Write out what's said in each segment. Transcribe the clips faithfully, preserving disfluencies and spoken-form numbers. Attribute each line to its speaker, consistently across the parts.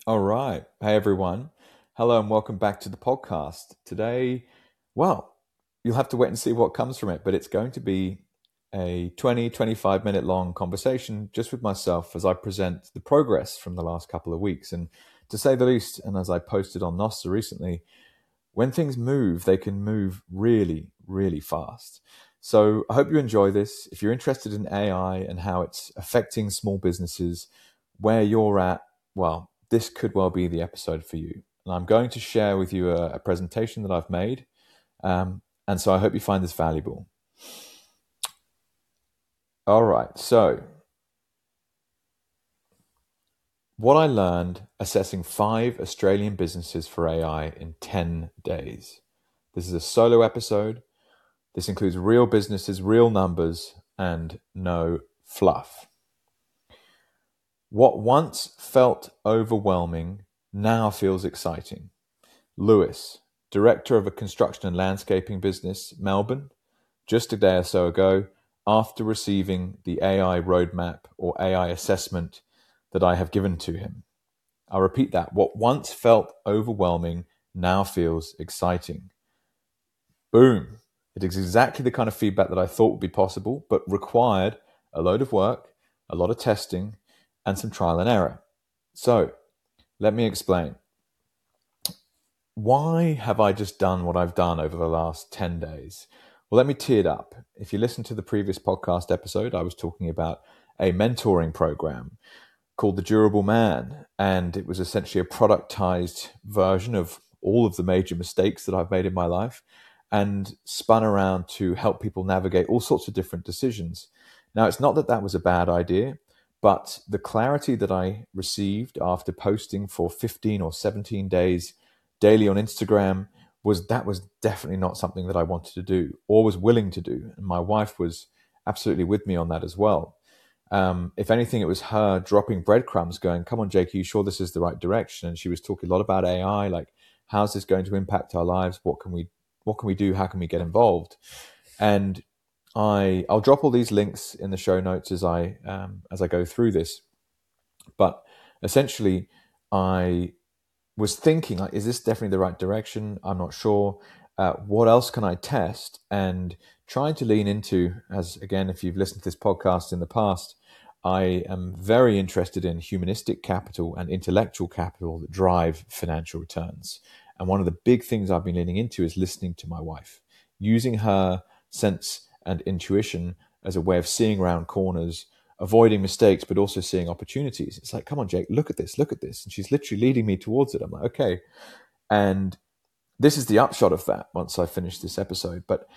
Speaker 1: All right. Hey, everyone. Hello, and welcome back to the podcast. Today, well, you'll have to wait and see what comes from it, but it's going to be a twenty, twenty-five minute long conversation just with myself as I present the progress from the last couple of weeks. And to say the least, and as I posted on Nostr recently, when things move, they can move really, really fast. So I hope you enjoy this. If you're interested in A I and how it's affecting small businesses, where you're at, well, this could well be the episode for you. And I'm going to share with you a, a presentation that I've made. Um, and so I hope you find this valuable. All right. So what I learned assessing five Australian businesses for A I in ten days. This is a solo episode. This includes real businesses, real numbers, and no fluff. What once felt overwhelming now feels exciting. Lewis, director of a construction and landscaping business, Melbourne, just a day or so ago, after receiving the A I roadmap or A I assessment that I have given to him. I'll repeat that. What once felt overwhelming now feels exciting. Boom. It is exactly the kind of feedback that I thought would be possible, but required a load of work, a lot of testing, and some trial and error. So, let me explain. Why have I just done what I've done over the last ten days? Well, let me tee it up. If you listen to the previous podcast episode, I was talking about a mentoring program called The Durable Man, and it was essentially a productized version of all of the major mistakes that I've made in my life and spun around to help people navigate all sorts of different decisions. Now, it's not that that was a bad idea, but the clarity that I received after posting for fifteen or seventeen days daily on Instagram was that was definitely not something that I wanted to do or was willing to do. And my wife was absolutely with me on that as well. Um, if anything, it was her dropping breadcrumbs going, come on, Jake, are you sure this is the right direction? And she was talking a lot about A I, like, how's this going to impact our lives? What can we what can we do? How can we get involved? And I, I'll drop all these links in the show notes as I um, as I go through this. But essentially, I was thinking, like, is this definitely the right direction? I'm not sure. Uh, what else can I test? And trying to lean into, as again, if you've listened to this podcast in the past, I am very interested in humanistic capital and intellectual capital that drive financial returns. And one of the big things I've been leaning into is listening to my wife, using her sense and intuition as a way of seeing around corners, avoiding mistakes, but also seeing opportunities. It's like, come on, Jake, look at this, look at this. And she's literally leading me towards it. I'm like, okay. And this is the upshot of that once I finish this episode. But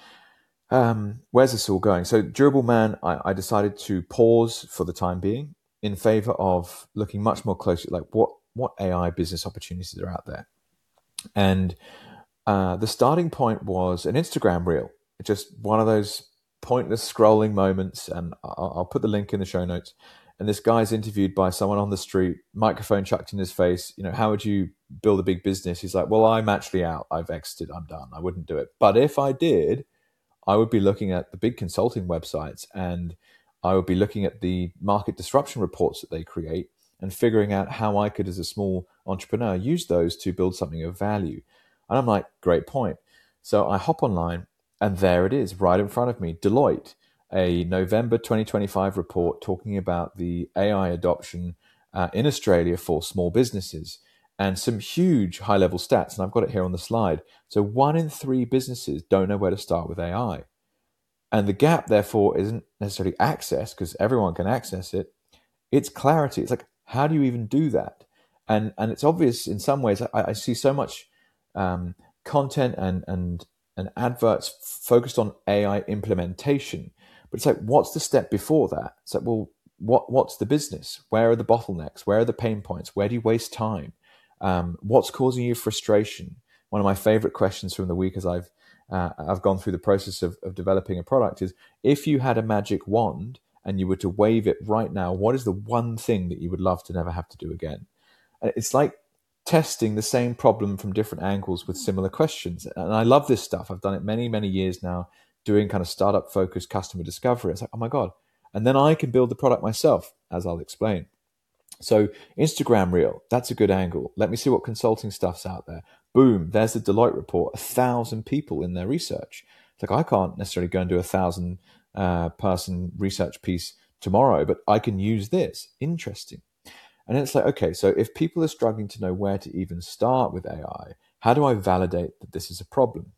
Speaker 1: um, where's this all going? So Durable Man, I, I decided to pause for the time being in favor of looking much more closely at like what, what A I business opportunities are out there. And uh, the starting point was an Instagram reel, just one of those pointless scrolling moments. And I'll, I'll put the link in the show notes. And this guy's interviewed by someone on the street, microphone chucked in his face. You know, how would you build a big business? He's like, well, I'm actually out. I've exited. I'm done. I wouldn't do it. But if I did, I would be looking at the big consulting websites and I would be looking at the market disruption reports that they create and figuring out how I could, as a small entrepreneur, use those to build something of value. And I'm like, great point. So I hop online and there it is right in front of me. Deloitte, a November twenty twenty-five report talking about the A I adoption uh, in Australia for small businesses and some huge high-level stats. And I've got it here on the slide. So one in three businesses don't know where to start with A I. And the gap, therefore, isn't necessarily access, because everyone can access it. It's clarity. It's like, how do you even do that? And and it's obvious in some ways. I, I see so much um, content and, and, and adverts focused on A I implementation. But it's like, what's the step before that? It's like, well, what what's the business? Where are the bottlenecks? Where are the pain points? Where do you waste time? Um, what's causing you frustration? One of my favorite questions from the week as I've uh, I've gone through the process of, of developing a product is, if you had a magic wand and you were to wave it right now, what is the one thing that you would love to never have to do again? And it's like testing the same problem from different angles with similar questions. And I love this stuff. I've done it many, many years now, doing kind of startup focused customer discovery. It's like, oh my God. And then I can build the product myself, as I'll explain. So Instagram Reel, that's a good angle. Let me see what consulting stuff's out there. Boom, there's the Deloitte report, a thousand people in their research. It's like, I can't necessarily go and do a thousand uh, person research piece tomorrow, but I can use this. Interesting. And it's like, okay, so if people are struggling to know where to even start with A I, how do I validate that this is a problem?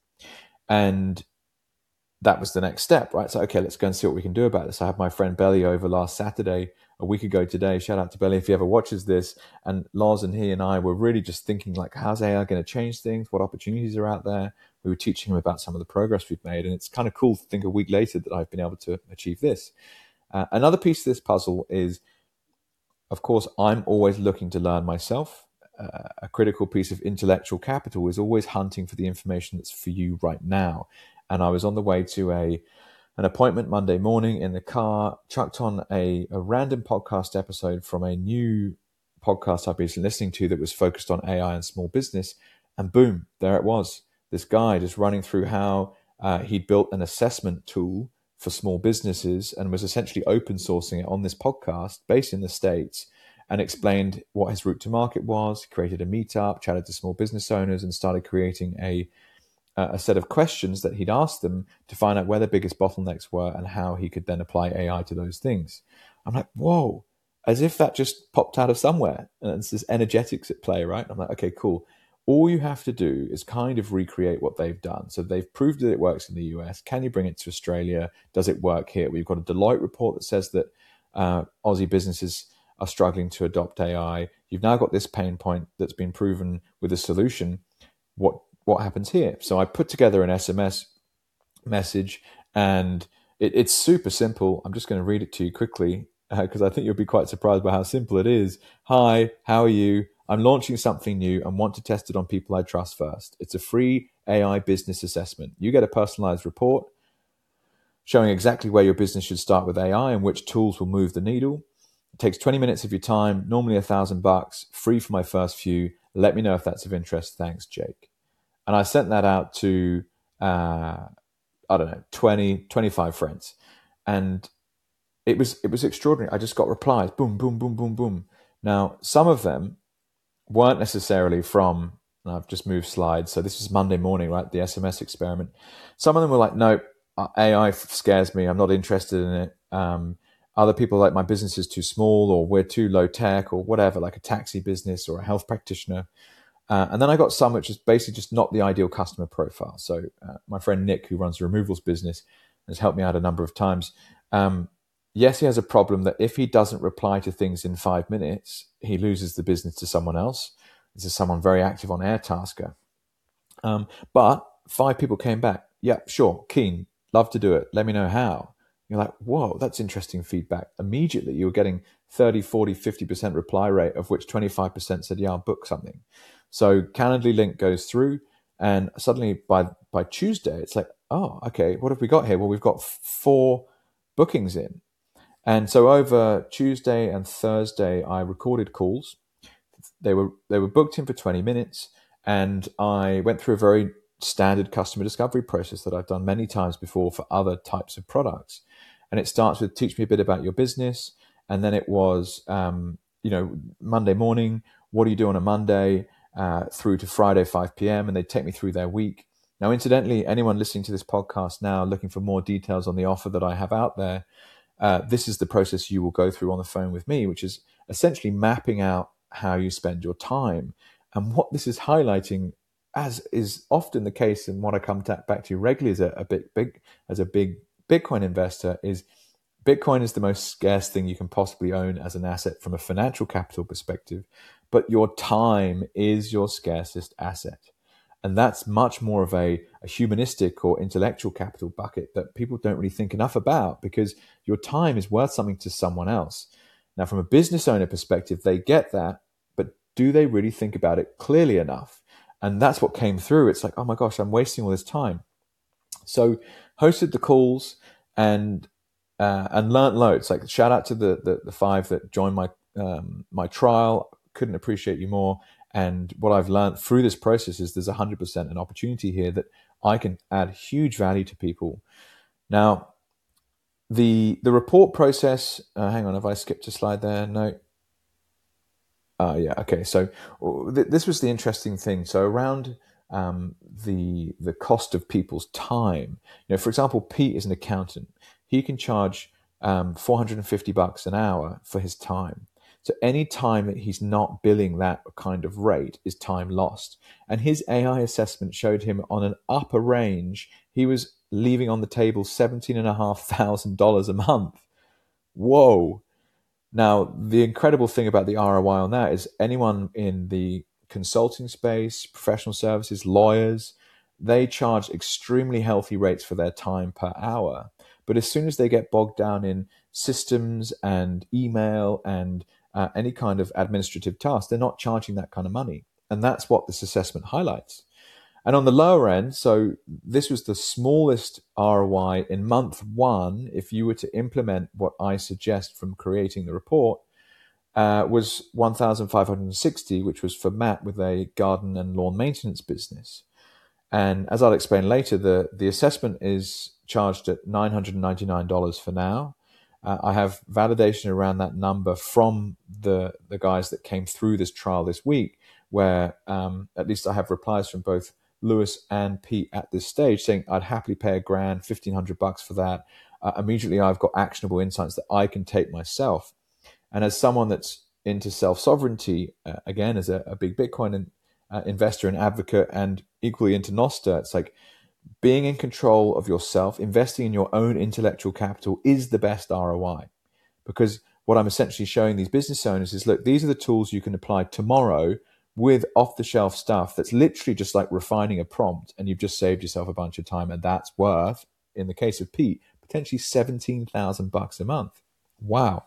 Speaker 1: And that was the next step, right? So, okay, let's go and see what we can do about this. I had my friend Belly over last Saturday, a week ago today. Shout out to Belly if he ever watches this. And Loz and he and I were really just thinking, like, how's A I going to change things? What opportunities are out there? We were teaching him about some of the progress we've made. And it's kind of cool to think a week later that I've been able to achieve this. Uh, another piece of this puzzle is, of course, I'm always looking to learn myself. Uh, a critical piece of intellectual capital is always hunting for the information that's for you right now. And I was on the way to a an appointment Monday morning in the car, chucked on a, a random podcast episode from a new podcast I've been listening to that was focused on A I and small business. And boom, there it was. This guy just running through how uh, he'd built an assessment tool for small businesses and was essentially open sourcing it on this podcast based in the States, and explained what his route to market was, created a meetup, chatted to small business owners, and started creating a a set of questions that he'd asked them to find out where the biggest bottlenecks were and how he could then apply A I to those things. I'm like, whoa, as if that just popped out of somewhere. And it's this energetics at play, right? I'm like, okay, cool. All you have to do is kind of recreate what they've done. So they've proved that it works in the U S. Can you bring it to Australia? Does it work here? We've got a Deloitte report that says that uh, Aussie businesses are struggling to adopt A I. You've now got this pain point that's been proven with a solution. What what happens here? So I put together an S M S message, and it, it's super simple. I'm just going to read it to you quickly because uh, I think you'll be quite surprised by how simple it is. Hi, how are you? I'm launching something new and want to test it on people I trust first. It's a free A I business assessment. You get a personalized report showing exactly where your business should start with A I and which tools will move the needle. It takes twenty minutes of your time, normally a thousand bucks, free for my first few. Let me know if that's of interest. Thanks, Jake. And I sent that out to, uh, I don't know, twenty, twenty-five friends. And it was it was extraordinary. I just got replies, boom, boom, boom, boom, boom. Now, some of them weren't necessarily from, and I've just moved slides. So this is Monday morning, right? The S M S experiment. Some of them were like, no, A I scares me. I'm not interested in it. Um, other people are like, my business is too small, or we're too low tech, or whatever, like a taxi business or a health practitioner. Uh, and then I got some which is basically just not the ideal customer profile. So uh, my friend Nick, who runs a removals business, has helped me out a number of times. Um, yes, he has a problem that if he doesn't reply to things in five minutes, he loses the business to someone else. This is someone very active on Airtasker. Um, but five people came back. Yeah, sure, keen, love to do it. Let me know how. You're like, whoa, that's interesting feedback. Immediately, you're getting thirty, forty, fifty percent reply rate, of which twenty-five percent said, yeah, I'll book something. So Calendly link goes through, and suddenly by by Tuesday, it's like, oh, okay, what have we got here? Well, we've got four bookings in. And so over Tuesday and Thursday, I recorded calls. They were they were booked in for twenty minutes, and I went through a very standard customer discovery process that I've done many times before for other types of products. And it starts with, teach me a bit about your business. And then it was, um, you know, Monday morning, what do you do on a Monday? Uh, through to Friday, five p.m. And they take me through their week. Now, incidentally, anyone listening to this podcast now looking for more details on the offer that I have out there, uh, this is the process you will go through on the phone with me, which is essentially mapping out how you spend your time. And what this is highlighting, as is often the case, and what I come to, back to regularly as a, a big, big, as a big Bitcoin investor, is Bitcoin is the most scarce thing you can possibly own as an asset from a financial capital perspective, but your time is your scarcest asset. And that's much more of a, a humanistic or intellectual capital bucket that people don't really think enough about, because your time is worth something to someone else. Now, from a business owner perspective, they get that, but do they really think about it clearly enough? And that's what came through. It's like, oh my gosh, I'm wasting all this time. So hosted the calls and uh, and learned loads. Like, shout out to the the, the five that joined my um, my trial. Couldn't appreciate you more. And what I've learned through this process is there's one hundred percent an opportunity here that I can add huge value to people. Now, the the report process, uh, hang on, have I skipped a slide there? No. Uh, yeah. Okay. So uh, th- this was the interesting thing. So around um, the the cost of people's time. You know, for example, Pete is an accountant. He can charge um, four hundred and fifty bucks an hour for his time. So any time that he's not billing that kind of rate is time lost. And his A I assessment showed him on an upper range, he was leaving on the table seventeen and a half thousand dollars a month. Whoa. Now, the incredible thing about the R O I on that is anyone in the consulting space, professional services, lawyers, they charge extremely healthy rates for their time per hour. But as soon as they get bogged down in systems and email and uh, any kind of administrative task, they're not charging that kind of money. And that's what this assessment highlights. And on the lower end, so this was the smallest R O I in month one, if you were to implement what I suggest from creating the report, uh, was one thousand five hundred sixty, which was for Matt with a garden and lawn maintenance business. And as I'll explain later, the, the assessment is charged at nine hundred ninety-nine dollars for now. Uh, I have validation around that number from the, the guys that came through this trial this week, where um, at least I have replies from both Lewis and Pete at this stage saying I'd happily pay a grand, fifteen hundred bucks for that. Uh, immediately, I've got actionable insights that I can take myself. And as someone that's into self-sovereignty, uh, again, as a, a big Bitcoin in, uh, investor and advocate, and equally into Nostr, it's like being in control of yourself, investing in your own intellectual capital is the best R O I. Because what I'm essentially showing these business owners is, look, these are the tools you can apply tomorrow with off-the-shelf stuff that's literally just like refining a prompt, and you've just saved yourself a bunch of time, and that's worth, in the case of Pete, potentially seventeen thousand bucks a month. Wow.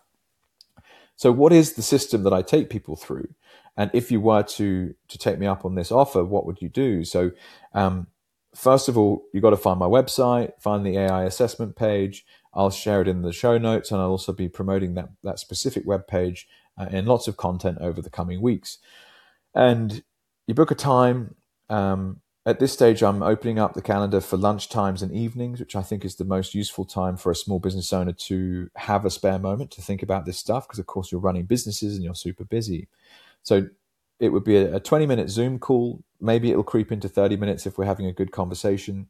Speaker 1: So what is the system that I take people through? And if you were to to take me up on this offer, what would you do? So um, first of all, you've got to find my website, find the A I assessment page. I'll share it in the show notes, and I'll also be promoting that, that specific web page uh, in lots of content over the coming weeks. And you book a time. Um, at this stage, I'm opening up the calendar for lunch times and evenings, which I think is the most useful time for a small business owner to have a spare moment to think about this stuff, because, of course, you're running businesses and you're super busy. So it would be a twenty-minute Zoom call. Maybe it'll creep into thirty minutes if we're having a good conversation.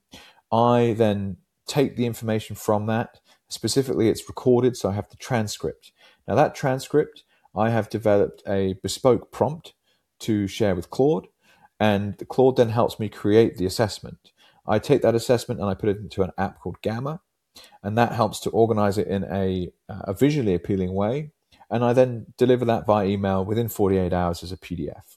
Speaker 1: I then take the information from that. Specifically, it's recorded, so I have the transcript. Now, that transcript, I have developed a bespoke prompt to share with Claude, and the Claude then helps me create the assessment. I take that assessment and I put it into an app called Gamma, and that helps to organize it in a, a visually appealing way, and I then deliver that via email within forty-eight hours as a P D F.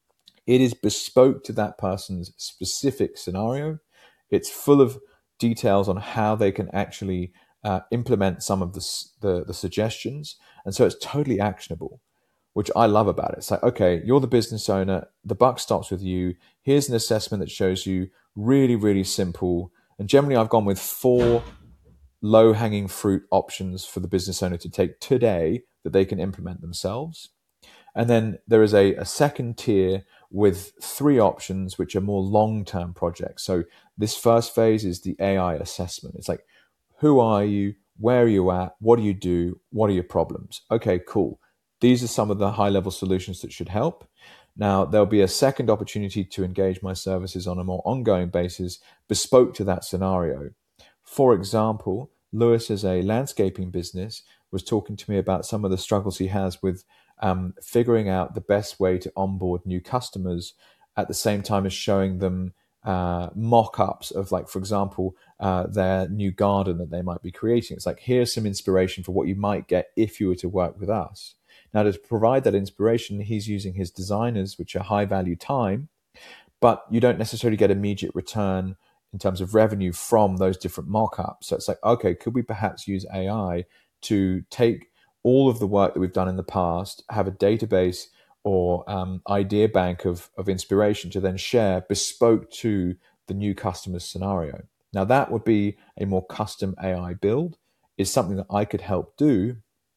Speaker 1: It is bespoke to that person's specific scenario. It's full of details on how they can actually uh, implement some of the, the, the suggestions, and so it's totally actionable, which I love about it. It's like, okay, you're the business owner, the buck stops with you. Here's an assessment that shows you really, really simple. And generally, I've gone with four low-hanging fruit options for the business owner to take today that they can implement themselves. And then there is a, a second tier with three options, which are more long-term projects. So this first phase is the A I assessment. It's like, who are you? Where are you at? What do you do? What are your problems? Okay, cool. These are some of the high-level solutions that should help. Now, there'll be a second opportunity to engage my services on a more ongoing basis, bespoke to that scenario. For example, Lewis, as a landscaping business, was talking to me about some of the struggles he has with um, figuring out the best way to onboard new customers at the same time as showing them uh, mock-ups of, like, for example, uh, their new garden that they might be creating. It's like, here's some inspiration for what you might get if you were to work with us. Now, to provide that inspiration, he's using his designers, which are high-value time, but you don't necessarily get immediate return in terms of revenue from those different mock-ups. So it's like, okay, could we perhaps use A I to take all of the work that we've done in the past, have a database or um, idea bank of, of inspiration to then share bespoke to the new customer's scenario. Now, that would be a more custom A I build, is something that I could help do,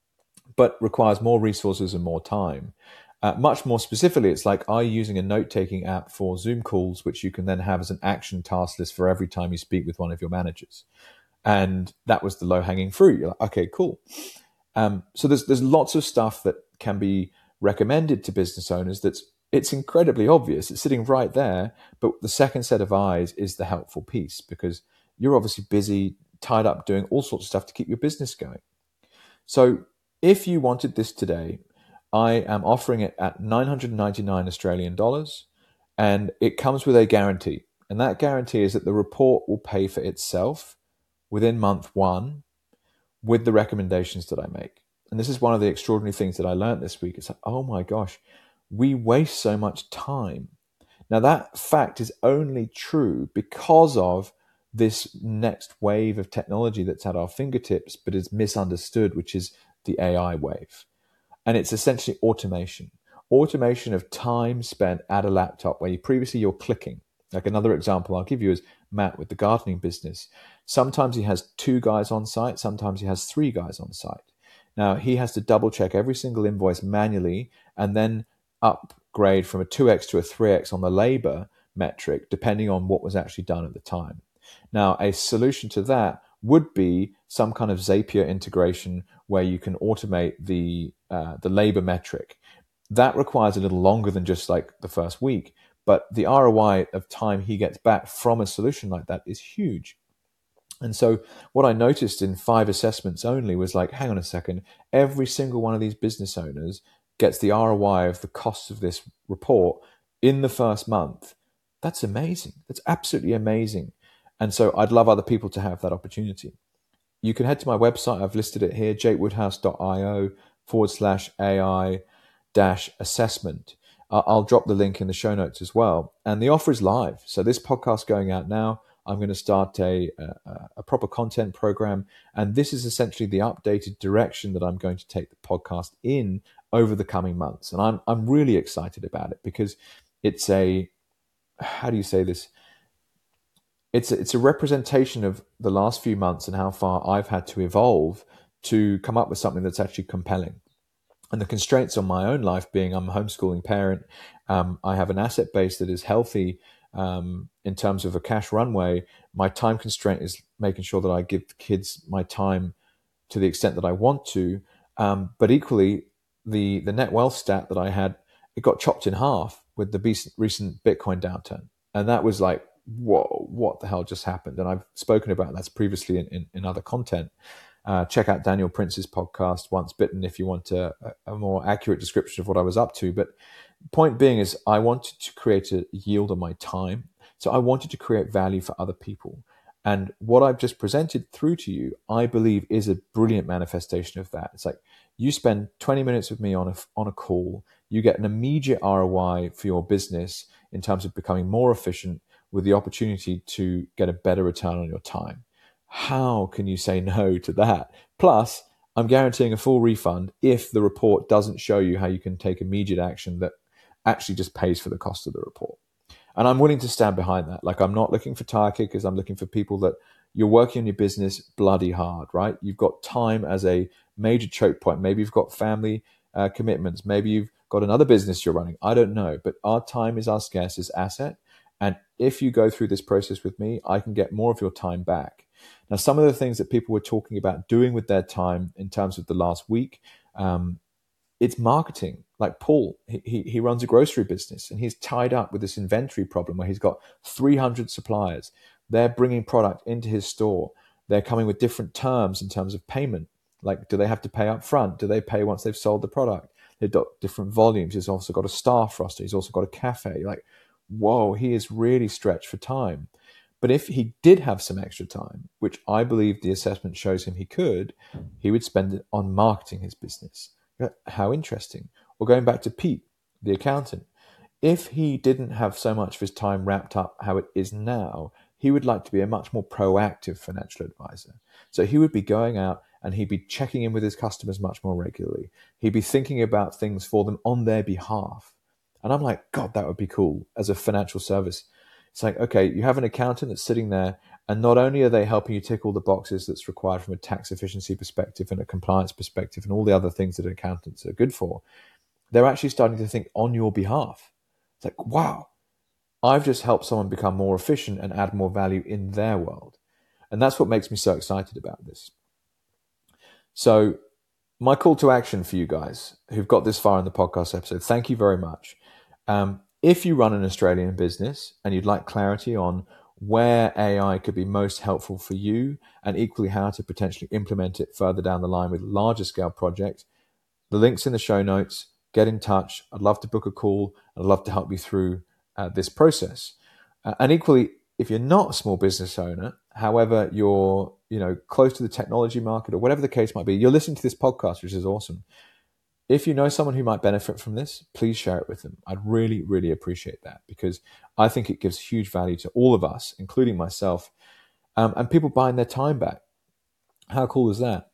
Speaker 1: but requires more resources and more time. Uh, much more specifically, it's like, are you using a note-taking app for Zoom calls, which you can then have as an action task list for every time you speak with one of your managers? And that was the low-hanging fruit. You're like, okay, cool. Um, so there's there's lots of stuff that can be recommended to business owners that's it's incredibly obvious. It's sitting right there. But the second set of eyes is the helpful piece, because you're obviously busy, tied up doing all sorts of stuff to keep your business going. So if you wanted this today, I am offering it at nine hundred ninety-nine Australian dollars, and it comes with a guarantee. And that guarantee is that the report will pay for itself within month one with the recommendations that I make. And this is one of the extraordinary things that I learned this week. It's like, oh my gosh, we waste so much time. Now that fact is only true because of this next wave of technology that's at our fingertips, but is misunderstood, which is the A I wave. And it's essentially automation. Automation of time spent at a laptop where you previously you're clicking. Like another example I'll give you is Matt with the gardening business. Sometimes he has two guys on site, sometimes he has three guys on site. Now he has to double check every single invoice manually and then upgrade from a two X to a three X on the labor metric, depending on what was actually done at the time. Now, a solution to that would be some kind of Zapier integration where you can automate the uh, the labor metric. That requires a little longer than just like the first week, but the R O I of time he gets back from a solution like that is huge. And so what I noticed in five assessments only was like, hang on a second, every single one of these business owners gets the R O I of the cost of this report in the first month. That's amazing. That's absolutely amazing. And so I'd love other people to have that opportunity. You can head to my website. I've listed it here, jakewoodhouse.io forward slash AI dash assessment. Uh, I'll drop the link in the show notes as well. And the offer is live. So this podcast going out now, I'm going to start a, a, a proper content program. And this is essentially the updated direction that I'm going to take the podcast in over the coming months. And I'm I'm really excited about it because it's a, how do you say this? It's a, it's a representation of the last few months and how far I've had to evolve to come up with something that's actually compelling. And the constraints on my own life being I'm a homeschooling parent, um, I have an asset base that is healthy um, in terms of a cash runway. My time constraint is making sure that I give the kids my time to the extent that I want to. Um, but equally, the, the net wealth stat that I had, it got chopped in half with the recent Bitcoin downturn. And that was like, whoa, what the hell just happened? And I've spoken about that previously in, in, in other content. Uh, check out Daniel Prince's podcast, Once Bitten, if you want a, a more accurate description of what I was up to. But point being is I wanted to create a yield on my time. So I wanted to create value for other people. And what I've just presented through to you, I believe is a brilliant manifestation of that. It's like you spend twenty minutes with me on a, on a call, you get an immediate R O I for your business in terms of becoming more efficient with the opportunity to get a better return on your time. How can you say no to that? Plus, I'm guaranteeing a full refund if the report doesn't show you how you can take immediate action that actually just pays for the cost of the report. And I'm willing to stand behind that. Like, I'm not looking for tire kickers. I'm looking for people that you're working on your business bloody hard, right? You've got time as a major choke point. Maybe you've got family uh, commitments. Maybe you've got another business you're running. I don't know. But our time is our scarcest asset. And if you go through this process with me, I can get more of your time back. Now, some of the things that people were talking about doing with their time in terms of the last week, um, it's marketing. Like Paul, he, he he runs a grocery business and he's tied up with this inventory problem where he's got three hundred suppliers. They're bringing product into his store. They're coming with different terms in terms of payment. Like, do they have to pay up front? Do they pay once they've sold the product? They've got different volumes. He's also got a staff roster. He's also got a cafe. Like, whoa, he is really stretched for time. But if he did have some extra time, which I believe the assessment shows him he could, he would spend it on marketing his business. How interesting. Or going back to Pete, the accountant. If he didn't have so much of his time wrapped up how it is now, he would like to be a much more proactive financial advisor. So he would be going out and he'd be checking in with his customers much more regularly. He'd be thinking about things for them on their behalf. And I'm like, God, that would be cool as a financial service. It's like, okay, you have an accountant that's sitting there, and not only are they helping you tick all the boxes that's required from a tax efficiency perspective and a compliance perspective and all the other things that accountants are good for, they're actually starting to think on your behalf. It's like, wow, I've just helped someone become more efficient and add more value in their world. And that's what makes me so excited about this. So my call to action for you guys who've got this far in the podcast episode, thank you very much. Um, if you run an Australian business and you'd like clarity on where A I could be most helpful for you and equally how to potentially implement it further down the line with larger scale projects, the link's in the show notes. Get in touch. I'd love to book a call. I'd love to help you through uh, this process. Uh, and equally, if you're not a small business owner, however, you're you know close to the technology market or whatever the case might be, you're listening to this podcast, which is awesome. If you know someone who might benefit from this, please share it with them. I'd really, really appreciate that because I think it gives huge value to all of us, including myself, um, and people buying their time back. How cool is that?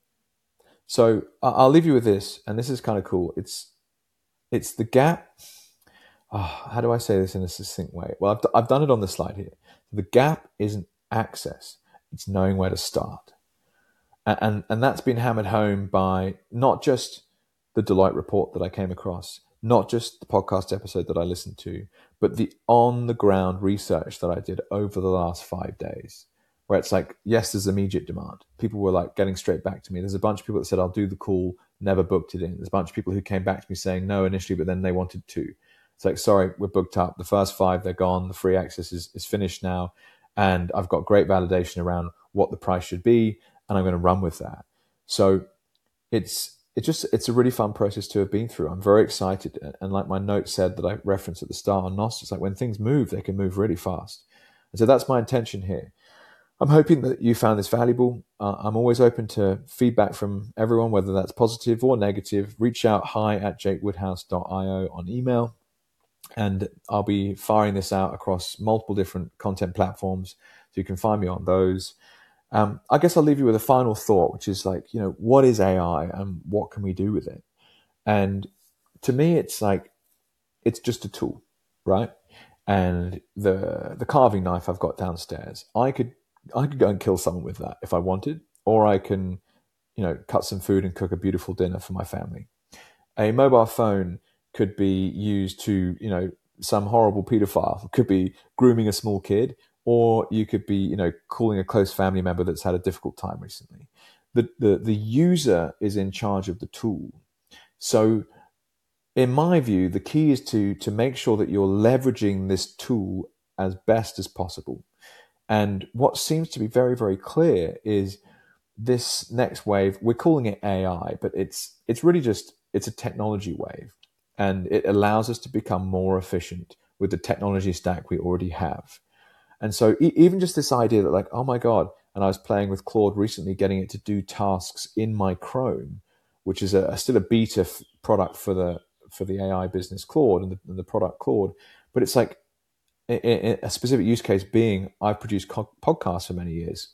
Speaker 1: So I'll leave you with this, and this is kind of cool. It's it's the gap. Oh, how do I say this in a succinct way? Well, I've, I've done it on the slide here. The gap isn't access. It's knowing where to start. And, and, and that's been hammered home by not just the Deloitte report that I came across, not just the podcast episode that I listened to, but the on-the-ground research that I did over the last five days, where it's like, yes, there's immediate demand. People were like getting straight back to me. There's a bunch of people that said, I'll do the call, never booked it in. There's a bunch of people who came back to me saying no initially, but then they wanted to. It's like, sorry, we're booked up. The first five, they're gone. The free access is, is finished now. And I've got great validation around what the price should be, and I'm going to run with that. So it's it's just it's a really fun process to have been through. I'm very excited. And like my note said that I referenced at the start on N O S, it's like when things move, they can move really fast. And so that's my intention here. I'm hoping that you found this valuable. Uh, I'm always open to feedback from everyone, whether that's positive or negative. Reach out hi at jake woodhouse dot io on email. And I'll be firing this out across multiple different content platforms, so you can find me on those. Um, I guess I'll leave you with a final thought, which is like, you know, what is A I and what can we do with it? And to me, it's like, it's just a tool, right? And the the carving knife I've got downstairs, I could I could go and kill someone with that if I wanted, or I can, you know, cut some food and cook a beautiful dinner for my family. A mobile phone could be used to, you know, some horrible pedophile could be grooming a small kid, or you could be, you know, calling a close family member that's had a difficult time recently. The, the, the user is in charge of the tool. So in my view, the key is to, to make sure that you're leveraging this tool as best as possible. And what seems to be very, very clear is this next wave, we're calling it A I, but it's it's really just, it's a technology wave. And it allows us to become more efficient with the technology stack we already have. And so e- even just this idea that like, oh my God, and I was playing with Claude recently, getting it to do tasks in my Chrome, which is a, a still a beta f- product for the for the A I business Claude and the, and the product Claude. But it's like a, a, a specific use case being I've produced co- podcasts for many years.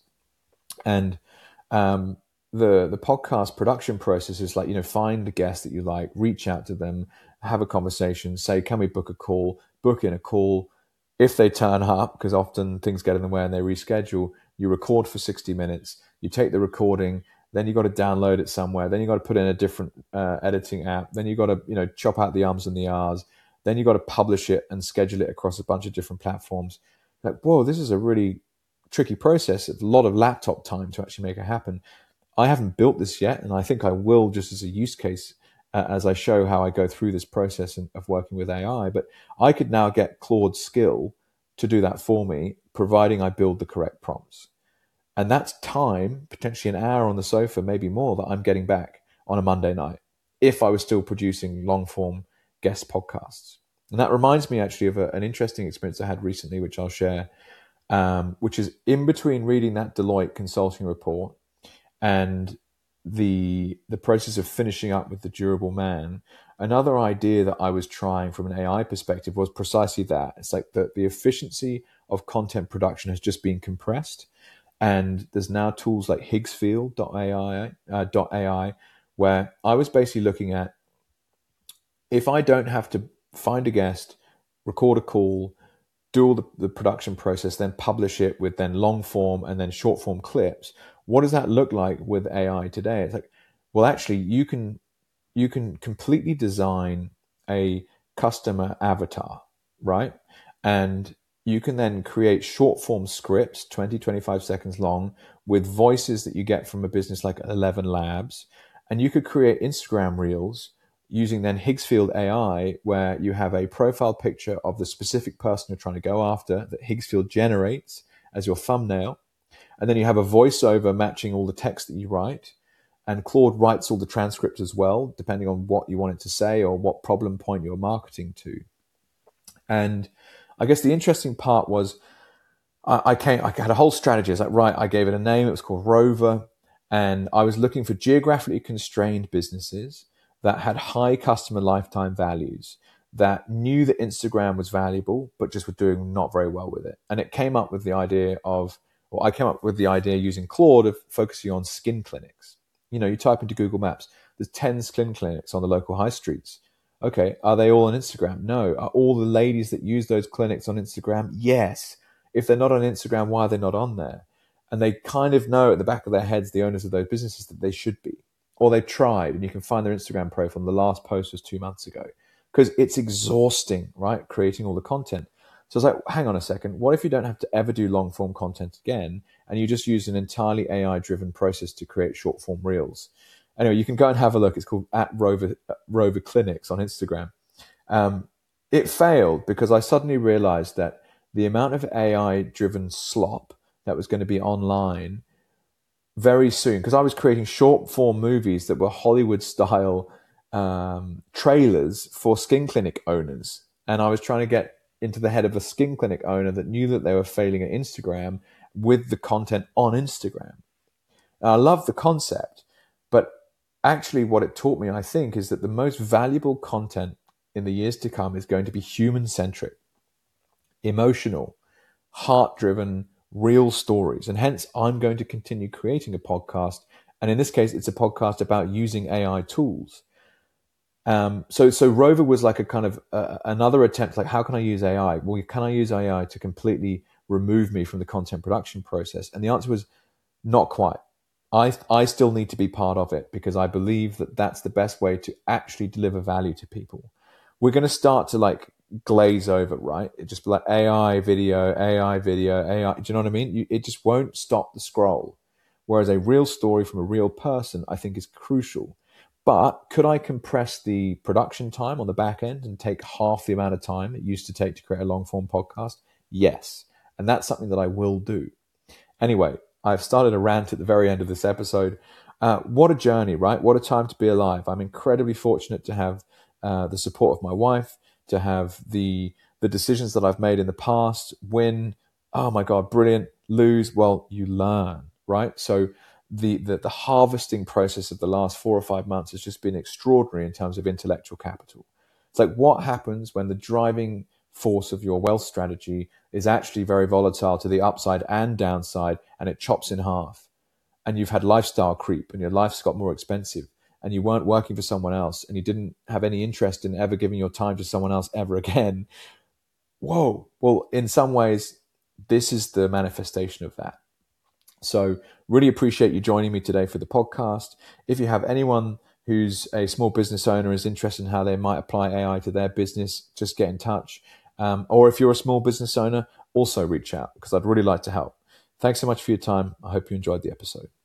Speaker 1: And um, the the podcast production process is like, you know, find the guest that you like, reach out to them, have a conversation, say, can we book a call, book in a call. If they turn up, because often things get in the way and they reschedule, you record for sixty minutes, you take the recording, then you got to download it somewhere, then you got to put in a different uh, editing app, then you got to, you know, chop out the ums and the ahs, then you got to publish it and schedule it across a bunch of different platforms. Like, whoa, this is a really tricky process. It's a lot of laptop time to actually make it happen. I haven't built this yet, and I think I will just as a use case uh, as I show how I go through this process in, of working with A I. But I could now get Claude's skill to do that for me, providing I build the correct prompts. And that's time, potentially an hour on the sofa, maybe more, that I'm getting back on a Monday night if I was still producing long-form guest podcasts. And that reminds me actually of a, an interesting experience I had recently, which I'll share, um, which is in between reading that Deloitte consulting report and the the process of finishing up with the Durable Man. Another idea that I was trying from an A I perspective was precisely that. It's like the, the efficiency of content production has just been compressed. And there's now tools like Higgsfield dot A I, uh, .ai, where I was basically looking at, if I don't have to find a guest, record a call, do all the, the production process, then publish it with then long form and then short form clips, what does that look like with A I today? It's like, well, actually, you can you can completely design a customer avatar, right? And you can then create short form scripts, twenty, twenty-five seconds long, with voices that you get from a business like Eleven Labs. And you could create Instagram reels using then Higgsfield A I, where you have a profile picture of the specific person you're trying to go after that Higgsfield generates as your thumbnail. And then you have a voiceover matching all the text that you write. And Claude writes all the transcript as well, depending on what you want it to say or what problem point you're marketing to. And I guess the interesting part was I, I came, I had a whole strategy. I was like, right, I gave it a name. It was called Rover. And I was looking for geographically constrained businesses that had high customer lifetime values, that knew that Instagram was valuable, but just were doing not very well with it. And it came up with the idea of, well, I came up with the idea using Claude of focusing on skin clinics. You know, you type into Google Maps, there's ten skin clinics on the local high streets. Okay, are they all on Instagram? No. Are all the ladies that use those clinics on Instagram? Yes. If they're not on Instagram, why are they not on there? And they kind of know at the back of their heads, the owners of those businesses, that they should be. Or they've tried, and you can find their Instagram profile. The last post was two months ago. Because it's exhausting, right, creating all the content. So I was like, hang on a second. What if you don't have to ever do long-form content again, and you just use an entirely A I-driven process to create short-form reels? Anyway, you can go and have a look. It's called at Rover, Rover Clinics on Instagram. Um, it failed because I suddenly realized that the amount of A I-driven slop that was going to be online very soon, because I was creating short-form movies that were Hollywood-style um, trailers for skin clinic owners. And I was trying to get into the head of a skin clinic owner that knew that they were failing at Instagram with the content on Instagram. And I love the concept, but actually what it taught me, I think, is that the most valuable content in the years to come is going to be human-centric, emotional, heart-driven, real stories. And hence, I'm going to continue creating a podcast. And in this case, it's a podcast about using A I tools. Um, so, so Rover was like a kind of uh, another attempt, like, how can I use A I? Well, can I use A I to completely remove me from the content production process? And the answer was not quite. I, I still need to be part of it because I believe that that's the best way to actually deliver value to people. We're going to start to like glaze over, right? It just be like A I video, A I video, A I. Do you know what I mean? You, it just won't stop the scroll. Whereas a real story from a real person, I think, is crucial. But could I compress the production time on the back end and take half the amount of time it used to take to create a long form podcast? Yes. And that's something that I will do. Anyway, I've started a rant at the very end of this episode. Uh, what a journey, right? What a time to be alive. I'm incredibly fortunate to have uh, the support of my wife, to have the the decisions that I've made in the past. Win, oh my God, brilliant. Lose, well, you learn, right? So The, the the harvesting process of the last four or five months has just been extraordinary in terms of intellectual capital. It's like, what happens when the driving force of your wealth strategy is actually very volatile to the upside and downside, and it chops in half, and you've had lifestyle creep and your life's got more expensive, and you weren't working for someone else, and you didn't have any interest in ever giving your time to someone else ever again. Whoa. Well, in some ways, this is the manifestation of that. So really appreciate you joining me today for the podcast. If you have anyone who's a small business owner is interested in how they might apply A I to their business, just get in touch. Um, or if you're a small business owner, also reach out because I'd really like to help. Thanks so much for your time. I hope you enjoyed the episode.